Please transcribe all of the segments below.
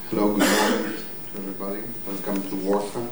Hello, good morning to everybody. Welcome to Warsaw.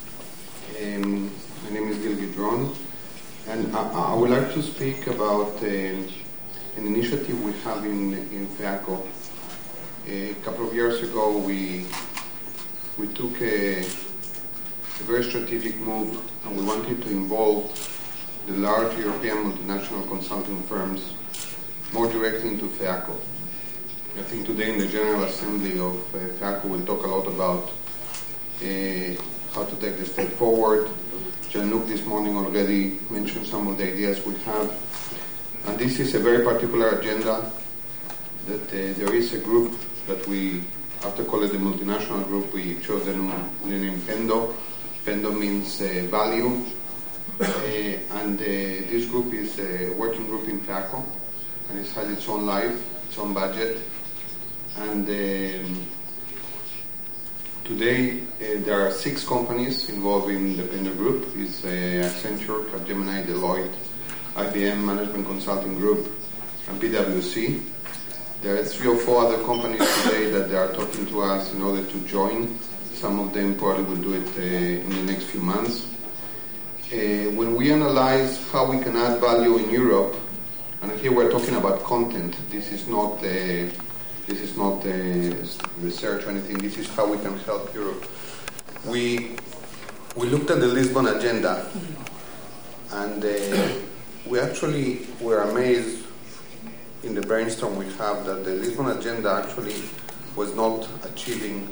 My name is Gil Gidron, and I would like to speak about an initiative we have in FEACO. A couple of years ago, we took a very strategic move, and we wanted to involve the large European multinational consulting firms more directly into FEACO. I think today in the General Assembly of FEACO we'll talk a lot about how to take the step forward. Jean-Luc this morning already mentioned some of the ideas we have. And this is a very particular agenda that there is a group that we, after calling it the multinational group, we chose the name PENDO. PENDO means value. And this group is a working group in FEACO, and it has its own life, its own budget. And today there are 6 companies involved in the PENDO group. It's Accenture, Capgemini, Deloitte, IBM Management Consulting Group, and PwC. There are 3 or 4 other companies today that they are talking to us in order to join. Some of them probably will do it in the next few months. When we analyze how we can add value in Europe, and here we're talking about content, this is not research or anything. This is how we can help Europe. We looked at the Lisbon agenda, and we actually were amazed in the brainstorm we have that the Lisbon agenda actually was not achieving.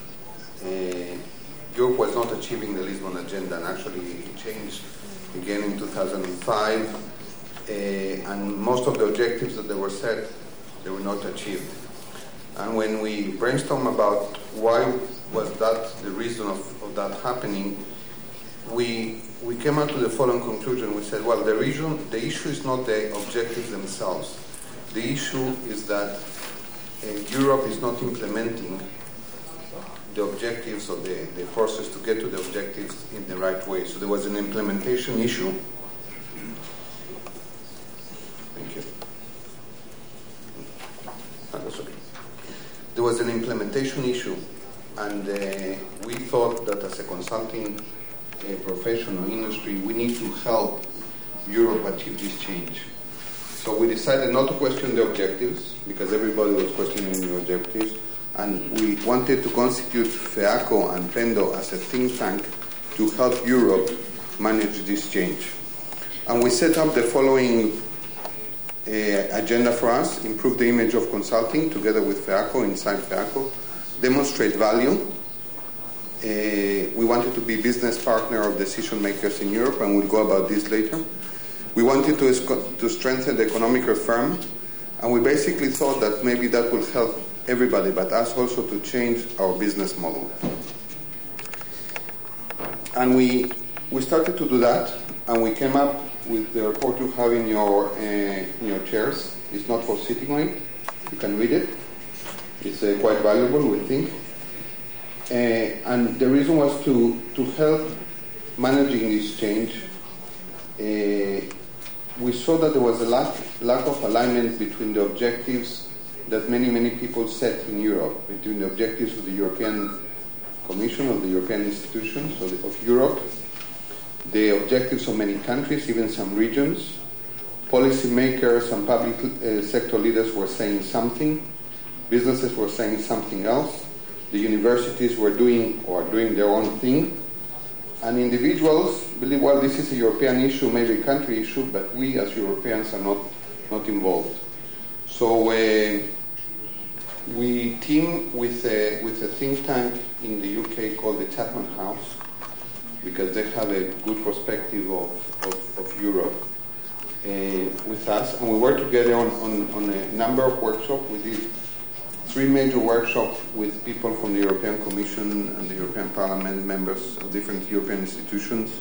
Europe was not achieving the Lisbon agenda, and actually it changed again in 2005. And most of the objectives that they were set, they were not achieved. And when we brainstorm about why was that the reason of that happening, we came out to the following conclusion. We said, well, the issue is not the objectives themselves. The issue is that Europe is not implementing the objectives or the process to get to the objectives in the right way. So there was an implementation issue. Thank you. That's okay. There was an implementation issue, and we thought that as a consulting profession or industry, we need to help Europe achieve this change. So we decided not to question the objectives, because everybody was questioning the objectives, and we wanted to constitute FEACO and PENDO as a think tank to help Europe manage this change. And we set up the following agenda for us: improve the image of consulting together with FEACO, inside FEACO, demonstrate value. We wanted to be business partner of decision makers in Europe, and we'll go about this later. We wanted to strengthen the economic reform, and we basically thought that maybe that will help everybody, but us also to change our business model. And we started to do that, and we came up with the report you have in your chairs. It's not for sitting on it. You can read it. It's quite valuable, we think. And the reason was to help managing this change. We saw that there was a lack of alignment between the objectives that many people set in Europe, between the objectives of the European Commission, of the European institutions, of Europe, the objectives of many countries, even some regions. Policymakers and public sector leaders were saying something. Businesses were saying something else. The universities were doing their own thing. And individuals believe, well, this is a European issue, maybe a country issue, but we as Europeans are not involved. So we team with a think tank in the UK called the Chatham House, because they have a good perspective of Europe with us. And we work together on a number of workshops. We did 3 major workshops with people from the European Commission and the European Parliament, members of different European institutions.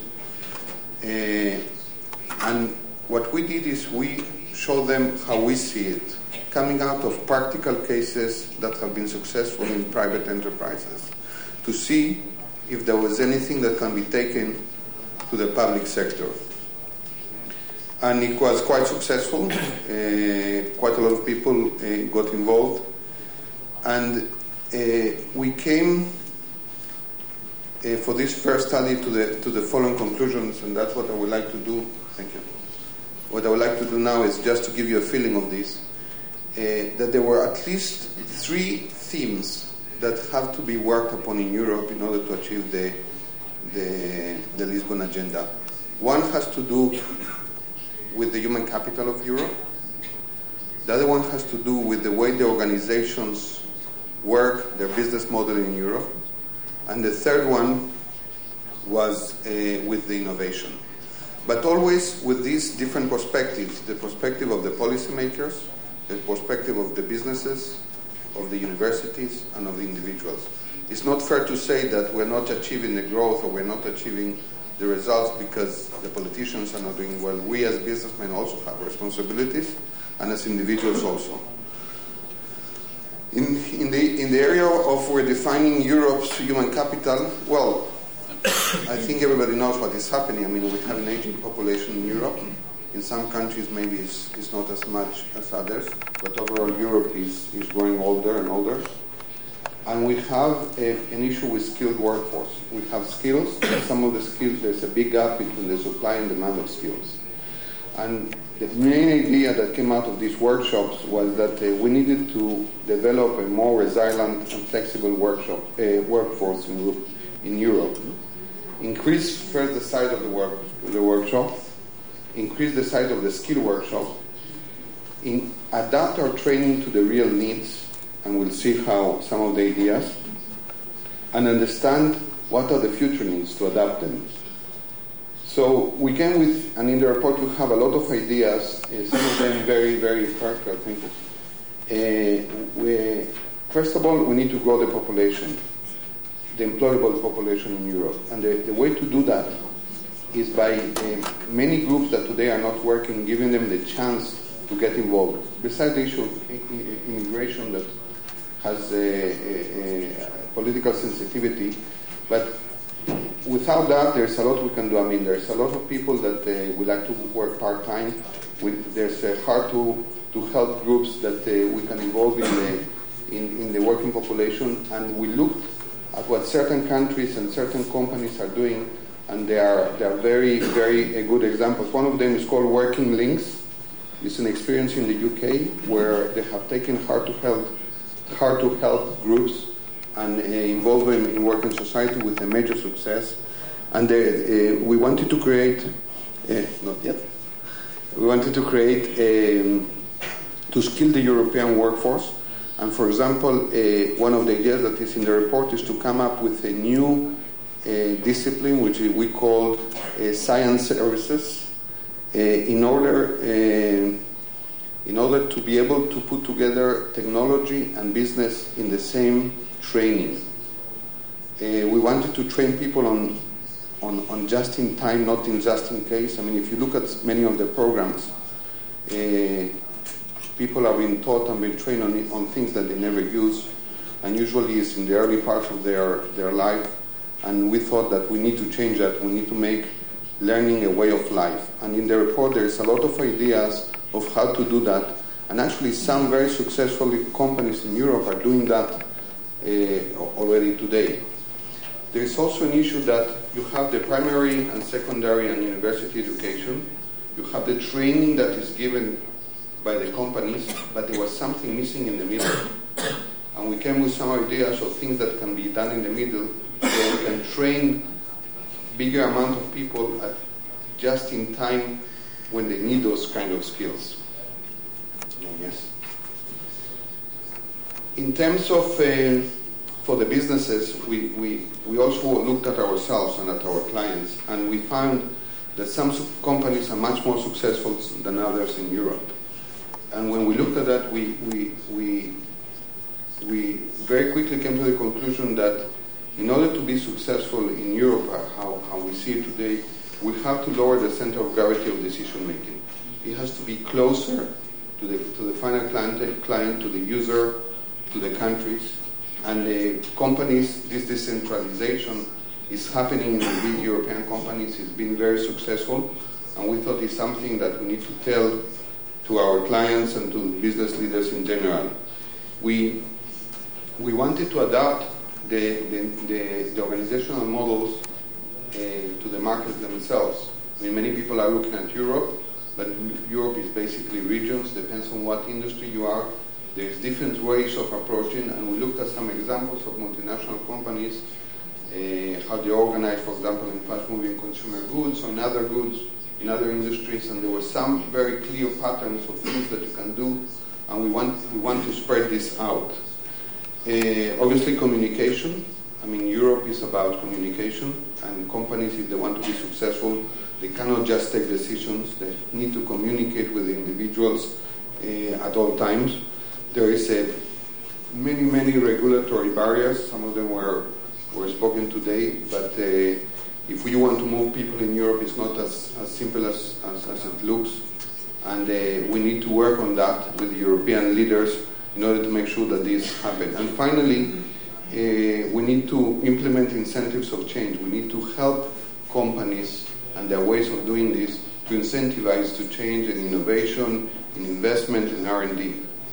And what we did is we showed them how we see it, coming out of practical cases that have been successful in private enterprises, to see if there was anything that can be taken to the public sector. And it was quite successful. Quite a lot of people got involved. And we came for this first study to the following conclusions, and that's what I would like to do. Thank you. What I would like to do now is just to give you a feeling of this, that there were at least 3 themes that have to be worked upon in Europe in order to achieve the Lisbon agenda. One has to do with the human capital of Europe. The other one has to do with the way the organizations work, their business model in Europe. And the third one was with the innovation. But always with these different perspectives, the perspective of the policymakers, the perspective of the businesses, of the universities, and of the individuals. It's not fair to say that we're not achieving the growth or we're not achieving the results because the politicians are not doing well. We as businessmen also have responsibilities, and as individuals also. In the area of redefining Europe's human capital, well, I think everybody knows what is happening. I mean, we have an aging population in Europe. In some countries, maybe it's not as much as others, but overall Europe is growing older and older. And we have an issue with skilled workforce. We have skills, and some of the skills, there's a big gap between the supply and demand of skills. And the main idea that came out of these workshops was that we needed to develop a more resilient and flexible workforce in Europe. Increase first the size of the workshop, increase the size of the skill workshop, adapt our training to the real needs, and we'll see how some of the ideas, and understand what are the future needs to adapt them. So we came with, and in the report you have a lot of ideas, some of them very, very practical, I think. First of all, we need to grow the population, the employable population in Europe. And the way to do that is by many groups that today are not working, giving them the chance to get involved. Besides the issue of immigration that has a political sensitivity, but without that, there's a lot we can do. I mean, there's a lot of people that would like to work part-time. There's hard to help groups that we can involve in the working population. And we looked at what certain countries and certain companies are doing, and they are very, very good examples. One of them is called Working Links. It's an experience in the UK where they have taken hard to help groups and involve them in working society with a major success. And we wanted to create, not yet, we wanted to create, to skill the European workforce. And for example, one of the ideas that is in the report is to come up with a new discipline, which we call science services, in order to be able to put together technology and business in the same training. We wanted to train people on just in time, not in just in case. I mean, if you look at many of the programs, people are being taught and being trained on things that they never use, and usually it's in the early parts of their life. And we thought that we need to change that. We need to make learning a way of life. And in the report, there is a lot of ideas of how to do that. And actually, some very successful companies in Europe are doing that already today. There is also an issue that you have the primary and secondary and university education. You have the training that is given by the companies, but there was something missing in the middle. And we came with some ideas of things that can be done in the middle, where we can train bigger amount of people at just in time when they need those kind of skills. Yes. In terms of for the businesses, we also looked at ourselves and at our clients, and we found that some companies are much more successful than others in Europe. And when we looked at that, we very quickly came to the conclusion that in order to be successful in Europe, how we see it today, we have to lower the center of gravity of decision making. It has to be closer to the final client, to the user, to the countries. And the companies, this decentralization is happening in the big European companies. It's been very successful, and we thought it's something that we need to tell to our clients and to business leaders in general. We we wanted to adapt the organizational models to the markets themselves. I mean, many people are looking at Europe, but Europe is basically regions, depends on what industry you are. There's different ways of approaching, and we looked at some examples of multinational companies, how they organize, for example, in fast-moving consumer goods or in other goods, in other industries, and there were some very clear patterns of things that you can do, and we want to spread this out. Obviously, communication. I mean, Europe is about communication, and companies, if they want to be successful, they cannot just take decisions. They need to communicate with the individuals at all times. There is many regulatory barriers. Some of them were spoken today, but if we want to move people in Europe, it's not as simple as it looks, and we need to work on that with the European leaders in order to make sure that this happens. And finally, we need to implement incentives of change. We need to help companies and their ways of doing this to incentivize to change in innovation, in investment, in R&D.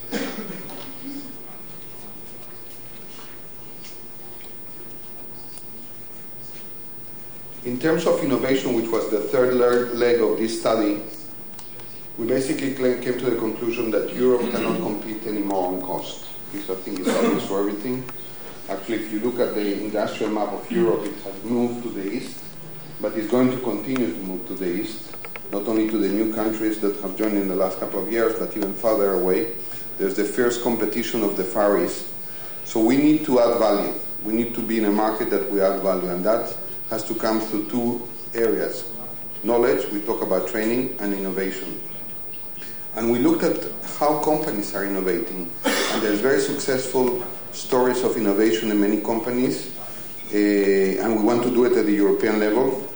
In terms of innovation, which was the third leg of this study, we basically came to the conclusion that Europe cannot compete anymore on cost. This, I think, is obvious for everything. Actually, if you look at the industrial map of Europe, it has moved to the east, but it's going to continue to move to the east, not only to the new countries that have joined in the last couple of years, but even farther away. There's the fierce competition of the Far East. So we need to add value. We need to be in a market that we add value, and that has to come through two areas. Knowledge, we talk about training, and innovation. And we looked at how companies are innovating, and there's very successful stories of innovation in many companies, and we want to do it at the European level.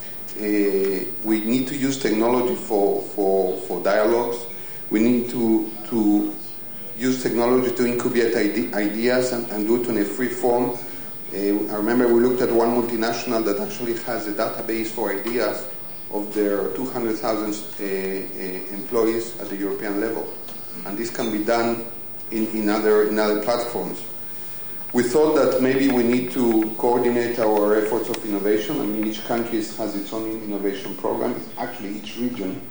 We need to use technology for dialogues. We need to use technology to incubate ideas and do it in a free form. I remember we looked at one multinational that actually has a database for ideas of their 200,000 employees at the European level. And this can be done in other platforms. We thought that maybe we need to coordinate our efforts of innovation. I mean, each country has its own innovation program, actually each region.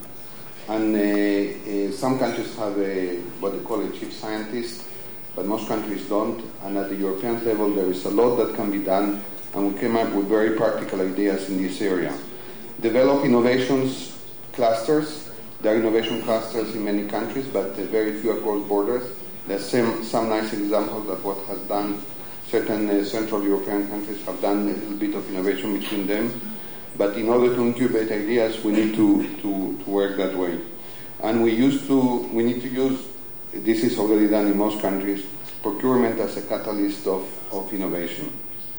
And some countries have what they call a chief scientist, but most countries don't. And at the European level, there is a lot that can be done, and we came up with very practical ideas in this area. Develop innovations clusters. There are innovation clusters in many countries, but very few across borders. There's some nice examples of what has done. Certain Central European countries have done a little bit of innovation between them. But in order to incubate ideas, we need to work that way. And we need to use, this is already done in most countries, procurement as a catalyst of innovation.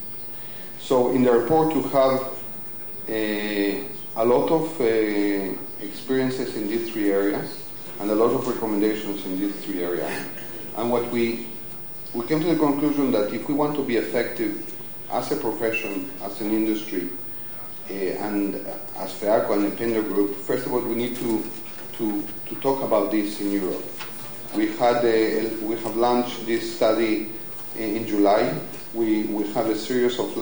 So in the report you have a lot of experiences in these three areas and a lot of recommendations in these three areas. And what we came to the conclusion that if we want to be effective as a profession, as an industry, and as FEACO and the Pendo Group, first of all, we need to talk about this in Europe. We have launched this study in July. We have a series of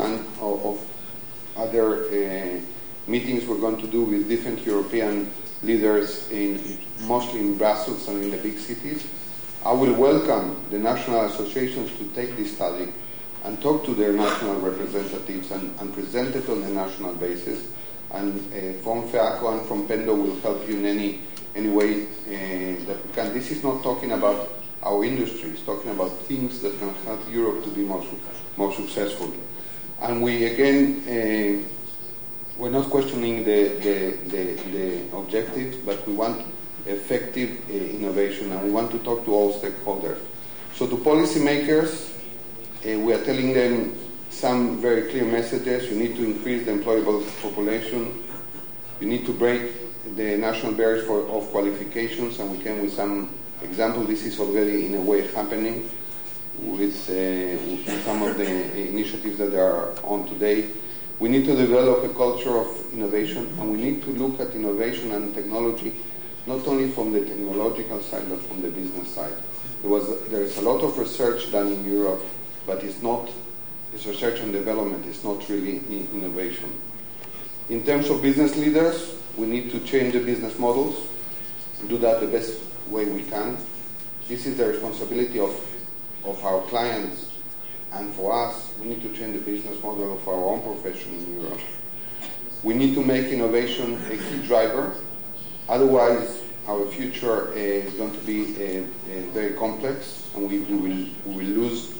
other meetings we're going to do with different European leaders, mostly in Brussels and in the big cities. I will welcome the national associations to take this study and talk to their national representatives and present it on a national basis. And from FEACO and from Pendo will help you in any way that we can. This is not talking about our industry. It's talking about things that can help Europe to be more successful. And we, again, we're not questioning the objectives, but we want effective innovation, and we want to talk to all stakeholders. So to policymakers, we are telling them some very clear messages. You need to increase the employable population. You need to break the national barriers of qualifications, and we came with some examples. This is already in a way happening with some of the initiatives that are on today. We need to develop a culture of innovation, and we need to look at innovation and technology not only from the technological side but from the business side. There is a lot of research done in Europe but it's research and development. It's not really innovation. In terms of business leaders, we need to change the business models and do that the best way we can. This is the responsibility of our clients, and for us, we need to change the business model of our own profession in Europe. We need to make innovation a key driver. Otherwise, our future is going to be very complex, and we will lose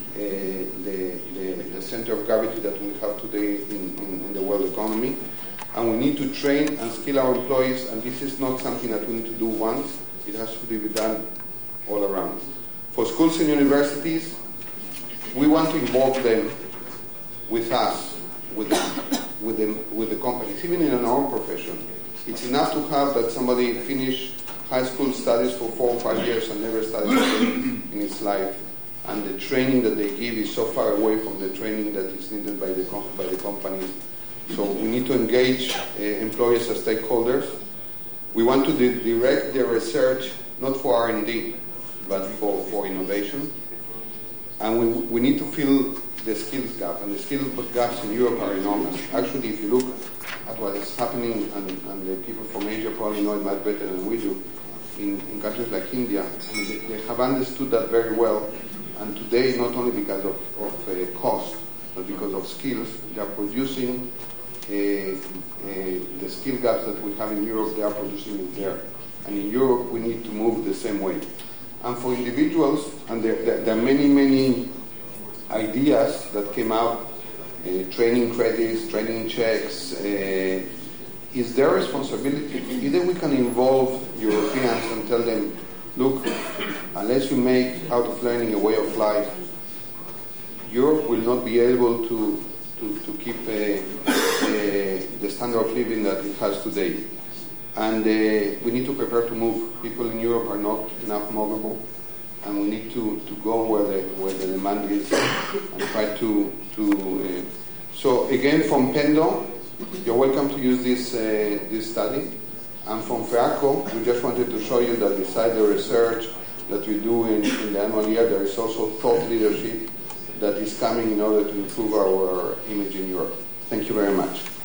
the center of gravity that we have today in the world economy. And we need to train and skill our employees, and this is not something that we need to do once. It has to be done all around. For schools and universities, we want to involve them with us, with the companies, even in our own profession. It's enough to have that somebody finish high school studies for 4 or 5 years and never studied again in his life, and the training that they give is so far away from the training that is needed by the companies. So we need to engage employees as stakeholders. We want to direct their research not for R&D, but for innovation. And we need to fill the skills gap, and the skills gaps in Europe are enormous. Actually, if you look at what is happening, and the people from Asia probably know it much better than we do, in countries like India, and they have understood that very well. And today, not only because of cost, but because of skills, they are producing the skill gaps that we have in Europe, they are producing it there. And in Europe, we need to move the same way. And for individuals, and there are many, many ideas that came out, training credits, training checks, is their responsibility. Either we can involve Europeans and tell them, look, unless you make out of learning a way of life, Europe will not be able to keep the standard of living that it has today. And we need to prepare to move. People in Europe are not enough movable, and we need to go where the demand is and try to. So again, from Pendo, you're welcome to use this study. And from FEACO, we just wanted to show you that besides the research that we do in the annual year, there is also thought leadership that is coming in order to improve our image in Europe. Thank you very much.